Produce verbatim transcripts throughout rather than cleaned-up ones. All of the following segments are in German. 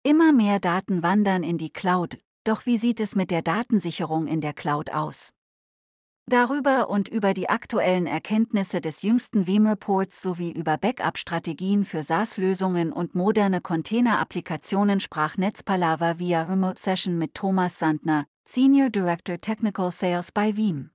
Immer mehr Daten wandern in die Cloud, doch wie sieht es mit der Datensicherung in der Cloud aus? Darüber und über die aktuellen Erkenntnisse des jüngsten Veeam-Reports sowie über Backup-Strategien für SaaS-Lösungen und moderne Container-Applikationen sprach Netzpalava via Remote Session mit Thomas Sandner, Senior Director Technical Sales bei Veeam.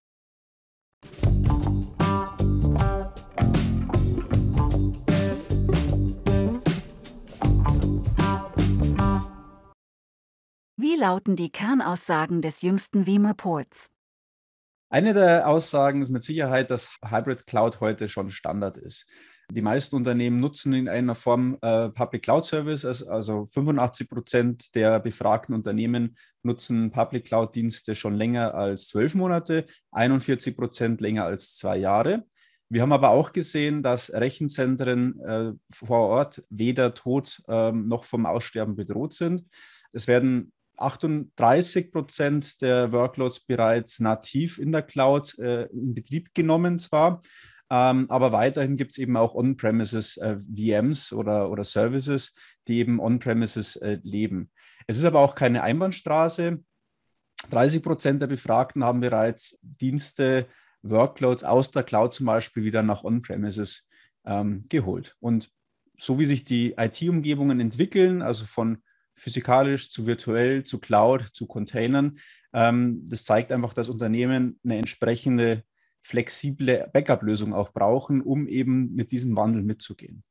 Wie lauten die Kernaussagen des jüngsten Veeam-Reports? Eine der Aussagen ist mit Sicherheit, dass Hybrid Cloud heute schon Standard ist. Die meisten Unternehmen nutzen in einer Form äh, Public Cloud Services, also fünfundachtzig Prozent der befragten Unternehmen nutzen Public Cloud Dienste schon länger als zwölf Monate, einundvierzig Prozent länger als zwei Jahre. Wir haben aber auch gesehen, dass Rechenzentren äh, vor Ort weder tot äh, noch vom Aussterben bedroht sind. Es werden achtunddreißig Prozent der Workloads bereits nativ in der Cloud äh, in Betrieb genommen zwar, ähm, aber weiterhin gibt es eben auch On-Premises äh, V Ms oder, oder Services, die eben On-Premises äh, leben. Es ist aber auch keine Einbahnstraße. dreißig Prozent der Befragten haben bereits Dienste, Workloads aus der Cloud zum Beispiel wieder nach On-Premises ähm, geholt. Und so wie sich die I T-Umgebungen entwickeln, also von physikalisch zu virtuell, zu Cloud, zu Containern, ähm, das zeigt einfach, dass Unternehmen eine entsprechende flexible Backup-Lösung auch brauchen, um eben mit diesem Wandel mitzugehen.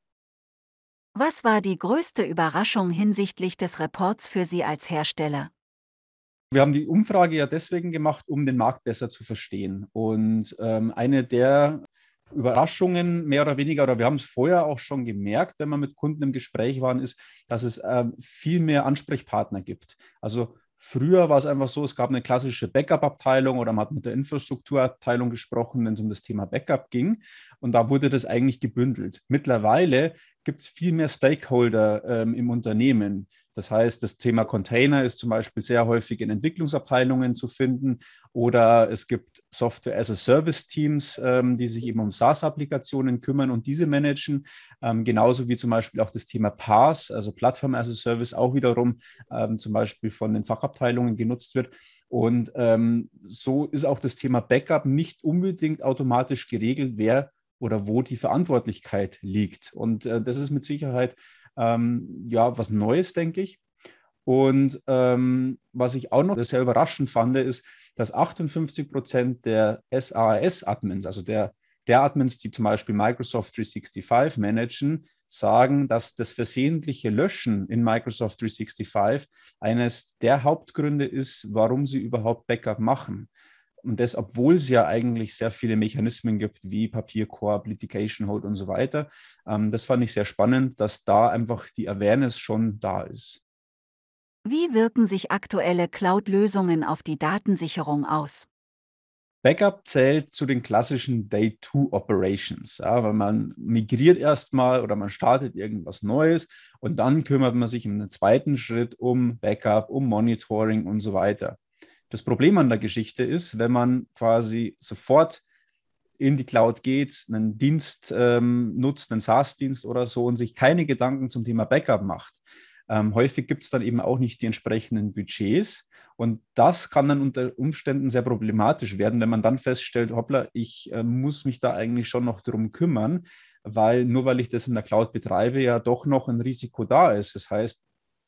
Was war die größte Überraschung hinsichtlich des Reports für Sie als Hersteller? Wir haben die Umfrage ja deswegen gemacht, um den Markt besser zu verstehen. Und ähm, eine der Überraschungen, mehr oder weniger, oder wir haben es vorher auch schon gemerkt, wenn wir mit Kunden im Gespräch waren, ist, dass es ähm, viel mehr Ansprechpartner gibt. Also früher war es einfach so, es gab eine klassische Backup-Abteilung oder man hat mit der Infrastrukturabteilung gesprochen, wenn es um das Thema Backup ging. Und da wurde das eigentlich gebündelt. Mittlerweile gibt es viel mehr Stakeholder ähm, im Unternehmen. Das heißt, das Thema Container ist zum Beispiel sehr häufig in Entwicklungsabteilungen zu finden oder es gibt Software-as-a-Service-Teams, ähm, die sich eben um SaaS-Applikationen kümmern und diese managen, ähm, genauso wie zum Beispiel auch das Thema PaaS, also Plattform-as-a-Service, auch wiederum ähm, zum Beispiel von den Fachabteilungen genutzt wird. Und ähm, so ist auch das Thema Backup nicht unbedingt automatisch geregelt, wer oder wo die Verantwortlichkeit liegt. Und äh, das ist mit Sicherheit ähm, ja was Neues, denke ich. Und ähm, was ich auch noch sehr überraschend fand, ist, dass achtundfünfzig Prozent der SaaS-Admins, also der, der Admins, die zum Beispiel Microsoft dreihundertfünfundsechzig managen, sagen, dass das versehentliche Löschen in Microsoft dreihundertfünfundsechzig eines der Hauptgründe ist, warum sie überhaupt Backup machen. Und das, obwohl es ja eigentlich sehr viele Mechanismen gibt, wie Papierkorb, Litigation Hold und so weiter. Ähm, das fand ich sehr spannend, dass da einfach die Awareness schon da ist. Wie wirken sich aktuelle Cloud-Lösungen auf die Datensicherung aus? Backup zählt zu den klassischen Day-Two-Operations, ja, weil man migriert erstmal oder man startet irgendwas Neues und dann kümmert man sich im zweiten Schritt um Backup, um Monitoring und so weiter. Das Problem an der Geschichte ist, wenn man quasi sofort in die Cloud geht, einen Dienst ähm, nutzt, einen SaaS-Dienst oder so und sich keine Gedanken zum Thema Backup macht. Ähm, häufig gibt es dann eben auch nicht die entsprechenden Budgets und das kann dann unter Umständen sehr problematisch werden, wenn man dann feststellt, hoppla, ich äh, muss mich da eigentlich schon noch drum kümmern, weil nur weil ich das in der Cloud betreibe, ja doch noch ein Risiko da ist. Das heißt,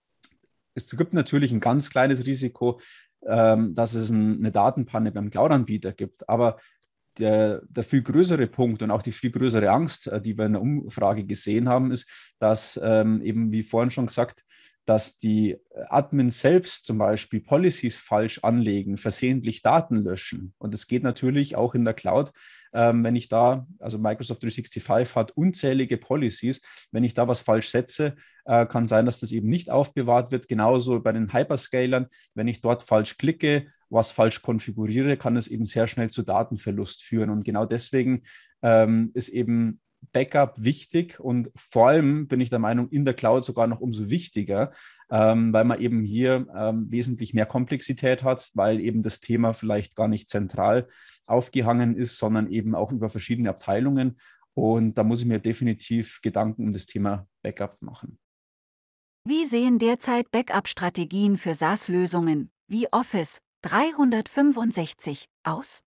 es gibt natürlich ein ganz kleines Risiko, ähm, dass es ein, eine Datenpanne beim Cloud-Anbieter gibt, aber der, der viel größere Punkt und auch die viel größere Angst, äh, die wir in der Umfrage gesehen haben, ist, dass ähm, eben, wie vorhin schon gesagt, dass die Admins selbst zum Beispiel Policies falsch anlegen, versehentlich Daten löschen. Und es geht natürlich auch in der Cloud, ähm, wenn ich da, also Microsoft dreihundertfünfundsechzig hat unzählige Policies, wenn ich da was falsch setze, äh, kann sein, dass das eben nicht aufbewahrt wird. Genauso bei den Hyperscalern, wenn ich dort falsch klicke, was falsch konfiguriere, kann es eben sehr schnell zu Datenverlust führen. Und genau deswegen ähm, ist eben Backup wichtig und vor allem bin ich der Meinung, in der Cloud sogar noch umso wichtiger, ähm, weil man eben hier ähm, wesentlich mehr Komplexität hat, weil eben das Thema vielleicht gar nicht zentral aufgehangen ist, sondern eben auch über verschiedene Abteilungen. Und da muss ich mir definitiv Gedanken um das Thema Backup machen. Wie sehen derzeit Backup-Strategien für SaaS-Lösungen wie Office dreihundertfünfundsechzig aus?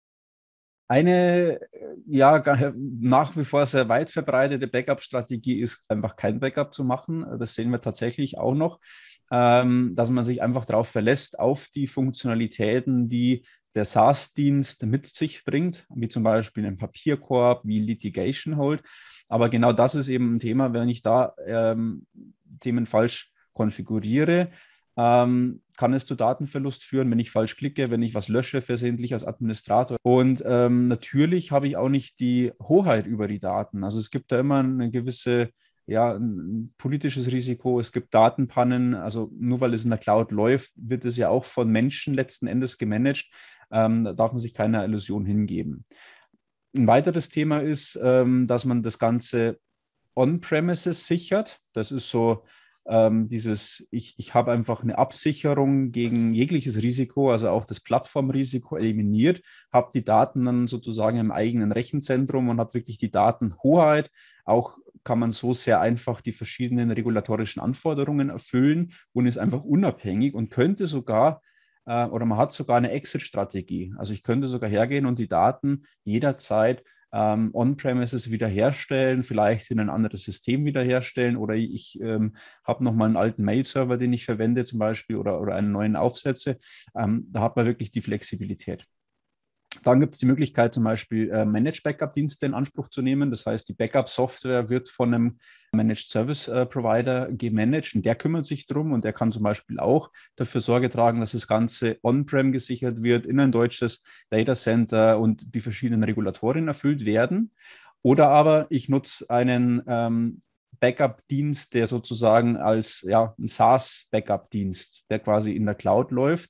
Eine ja ga- nach wie vor sehr weit verbreitete Backup-Strategie ist einfach kein Backup zu machen. Das sehen wir tatsächlich auch noch, ähm, dass man sich einfach darauf verlässt, auf die Funktionalitäten, die der SaaS-Dienst mit sich bringt, wie zum Beispiel einen Papierkorb, wie Litigation Hold. Aber genau das ist eben ein Thema, wenn ich da ähm, Themen falsch konfiguriere, ähm, kann es zu Datenverlust führen, wenn ich falsch klicke, wenn ich was lösche versehentlich als Administrator. Und ähm, natürlich habe ich auch nicht die Hoheit über die Daten. Also es gibt da immer eine gewisse, ja, ein politisches Risiko, es gibt Datenpannen. Also nur weil es in der Cloud läuft, wird es ja auch von Menschen letzten Endes gemanagt. Ähm, da darf man sich keiner Illusion hingeben. Ein weiteres Thema ist, ähm, dass man das Ganze on-premises sichert. Das ist so ähm, dieses, ich, ich habe einfach eine Absicherung gegen jegliches Risiko, also auch das Plattformrisiko eliminiert, habe die Daten dann sozusagen im eigenen Rechenzentrum und habe wirklich die Datenhoheit. Auch kann man so sehr einfach die verschiedenen regulatorischen Anforderungen erfüllen und ist einfach unabhängig und könnte sogar äh, oder man hat sogar eine Exit-Strategie. Also ich könnte sogar hergehen und die Daten jederzeit ähm, on-premises wiederherstellen, vielleicht in ein anderes System wiederherstellen oder ich ähm, habe nochmal einen alten Mail-Server, den ich verwende zum Beispiel oder, oder einen neuen aufsetze. Ähm, da hat man wirklich die Flexibilität. Dann gibt es die Möglichkeit, zum Beispiel äh, Managed Backup-Dienste in Anspruch zu nehmen. Das heißt, die Backup-Software wird von einem Managed Service äh, Provider gemanagt und der kümmert sich drum und der kann zum Beispiel auch dafür Sorge tragen, dass das Ganze on-prem gesichert wird, in ein deutsches Data Center und die verschiedenen Regulatorien erfüllt werden. Oder aber ich nutze einen ähm, Backup-Dienst, der sozusagen als ja, ein SaaS-Backup-Dienst, der quasi in der Cloud läuft.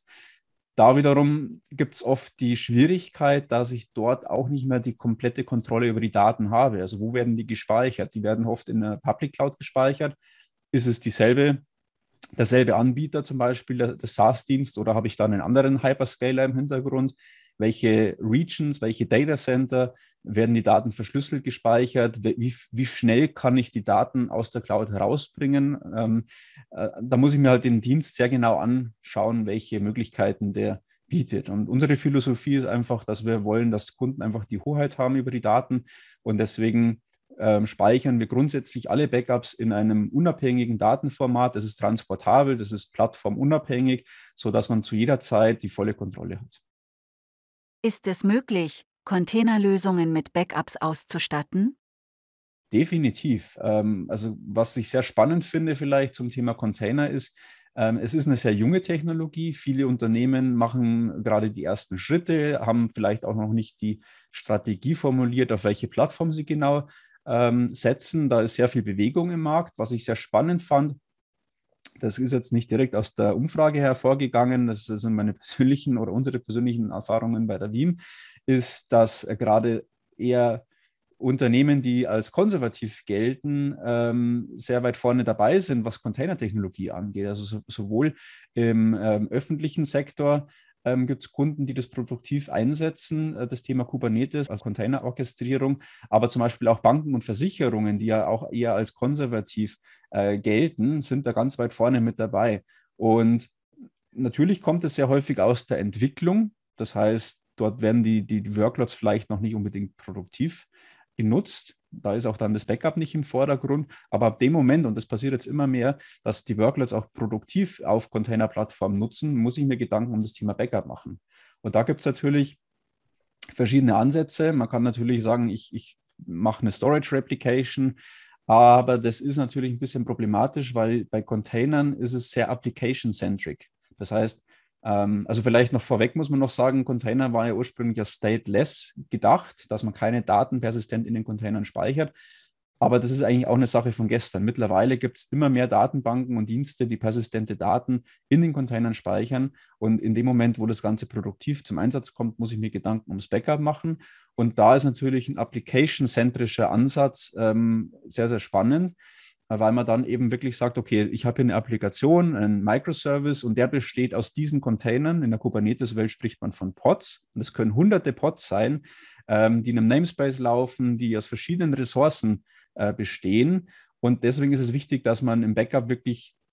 Da wiederum gibt es oft die Schwierigkeit, dass ich dort auch nicht mehr die komplette Kontrolle über die Daten habe. Also wo werden die gespeichert? Die werden oft in der Public Cloud gespeichert. Ist es dieselbe, derselbe Anbieter zum Beispiel, der, der SaaS-Dienst, oder habe ich dann einen anderen Hyperscaler im Hintergrund? Welche Regions, welche Data Center werden die Daten verschlüsselt gespeichert? Wie, wie schnell kann ich die Daten aus der Cloud herausbringen? Ähm, äh, da muss ich mir halt den Dienst sehr genau anschauen, welche Möglichkeiten der bietet. Und unsere Philosophie ist einfach, dass wir wollen, dass Kunden einfach die Hoheit haben über die Daten und deswegen ähm, speichern wir grundsätzlich alle Backups in einem unabhängigen Datenformat. Das ist transportabel, das ist plattformunabhängig, sodass man zu jeder Zeit die volle Kontrolle hat. Ist es möglich, Containerlösungen mit Backups auszustatten? Definitiv. Ähm, also was ich sehr spannend finde vielleicht zum Thema Container ist, ähm, es ist eine sehr junge Technologie. Viele Unternehmen machen gerade die ersten Schritte, haben vielleicht auch noch nicht die Strategie formuliert, auf welche Plattform sie genau ähm, setzen. Da ist sehr viel Bewegung im Markt. Was ich sehr spannend fand, das ist jetzt nicht direkt aus der Umfrage hervorgegangen, das sind meine persönlichen oder unsere persönlichen Erfahrungen bei der W I M, ist, dass gerade eher Unternehmen, die als konservativ gelten, ähm, sehr weit vorne dabei sind, was Containertechnologie angeht. Also so, sowohl im ähm, öffentlichen Sektor ähm, gibt es Kunden, die das produktiv einsetzen, äh, das Thema Kubernetes als Containerorchestrierung, aber zum Beispiel auch Banken und Versicherungen, die ja auch eher als konservativ äh, gelten, sind da ganz weit vorne mit dabei. Und natürlich kommt es sehr häufig aus der Entwicklung. Das heißt, dort werden die, die, die Workloads vielleicht noch nicht unbedingt produktiv genutzt. Da ist auch dann das Backup nicht im Vordergrund. Aber ab dem Moment, und das passiert jetzt immer mehr, dass die Workloads auch produktiv auf Container-Plattformen nutzen, muss ich mir Gedanken um das Thema Backup machen. Und da gibt es natürlich verschiedene Ansätze. Man kann natürlich sagen, ich, ich mache eine Storage Replication, aber das ist natürlich ein bisschen problematisch, weil bei Containern ist es sehr application-centric. Das heißt, ähm, also vielleicht noch vorweg muss man noch sagen, Container war ja ursprünglich ja stateless gedacht, dass man keine Daten persistent in den Containern speichert. Aber das ist eigentlich auch eine Sache von gestern. Mittlerweile gibt es immer mehr Datenbanken und Dienste, die persistente Daten in den Containern speichern. Und in dem Moment, wo das Ganze produktiv zum Einsatz kommt, muss ich mir Gedanken ums Backup machen. Und da ist natürlich ein application-zentrischer Ansatz ähm, sehr, sehr spannend, weil man dann eben wirklich sagt, okay, ich habe hier eine Applikation, einen Microservice und der besteht aus diesen Containern. In der Kubernetes-Welt spricht man von Pods. Und das können hunderte Pods sein, ähm, die in einem Namespace laufen, die aus verschiedenen Ressourcen äh, bestehen. Und deswegen ist es wichtig, dass man im Backup wirklich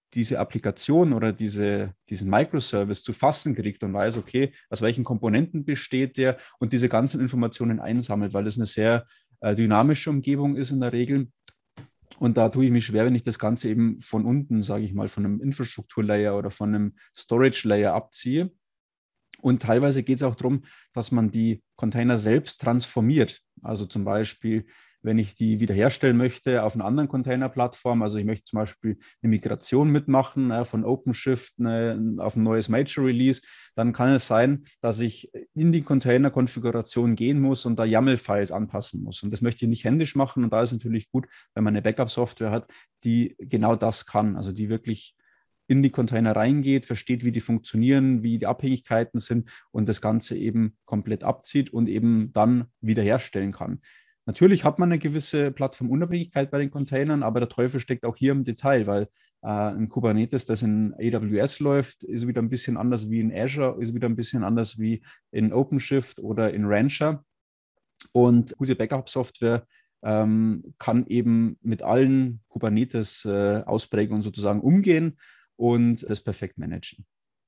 diese Applikation oder diese, diesen Microservice zu fassen kriegt und weiß, okay, aus welchen Komponenten besteht der und diese ganzen Informationen einsammelt, weil das eine sehr äh, dynamische Umgebung ist in der Regel. Und da tue ich mich schwer, wenn ich das Ganze eben von unten, sage ich mal, von einem Infrastrukturlayer oder von einem Storage-Layer abziehe. Und teilweise geht es auch darum, dass man die Container selbst transformiert. Also zum Beispiel, wenn ich die wiederherstellen möchte auf einer anderen Container-Plattform, also ich möchte zum Beispiel eine Migration mitmachen äh, von OpenShift eine, auf ein neues Major-Release, dann kann es sein, dass ich in die Container-Konfiguration gehen muss und da YAML-Files anpassen muss. Und das möchte ich nicht händisch machen. Und da ist natürlich gut, wenn man eine Backup-Software hat, die genau das kann, also die wirklich in die Container reingeht, versteht, wie die funktionieren, wie die Abhängigkeiten sind und das Ganze eben komplett abzieht und eben dann wiederherstellen kann. Natürlich hat man eine gewisse Plattformunabhängigkeit bei den Containern, aber der Teufel steckt auch hier im Detail, weil äh, ein Kubernetes, das in A W S läuft, ist wieder ein bisschen anders wie in Azure, ist wieder ein bisschen anders wie in OpenShift oder in Rancher. Und gute Backup-Software ähm, kann eben mit allen Kubernetes-Ausprägungen äh, sozusagen umgehen und das perfekt managen.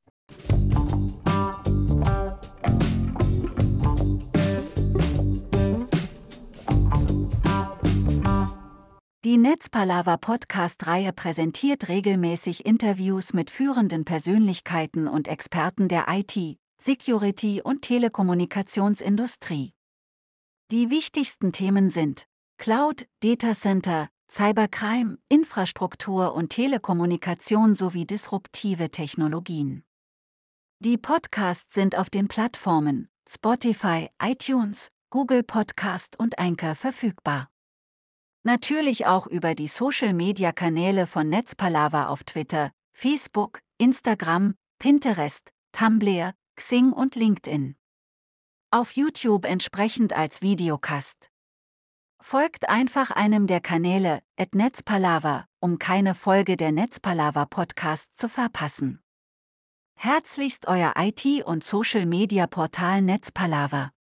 Die Netzpalava-Podcast-Reihe präsentiert regelmäßig Interviews mit führenden Persönlichkeiten und Experten der I T, Security und Telekommunikationsindustrie. Die wichtigsten Themen sind Cloud, Datacenter, Cybercrime, Infrastruktur und Telekommunikation sowie disruptive Technologien. Die Podcasts sind auf den Plattformen Spotify, iTunes, Google Podcast und Anchor verfügbar. Natürlich auch über die Social-Media-Kanäle von Netzpalava auf Twitter, Facebook, Instagram, Pinterest, Tumblr, Xing und LinkedIn. Auf YouTube entsprechend als Videocast. Folgt einfach einem der Kanäle at Netzpalava, um keine Folge der Netzpalava Podcast zu verpassen. Herzlichst euer I T- und Social-Media-Portal Netzpalava.